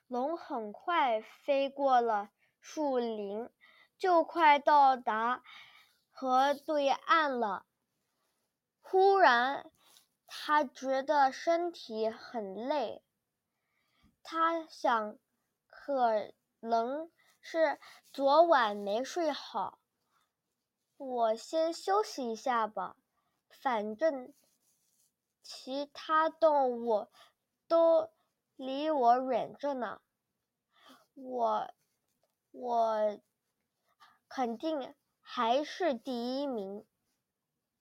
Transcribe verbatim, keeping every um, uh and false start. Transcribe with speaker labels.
Speaker 1: 龙很快飞过了树林，就快到达河对岸了。忽然，他觉得身体很累，他想，可能是昨晚没睡好，我先休息一下吧，反正其他动物都离我远着呢，我我肯定还是第一名。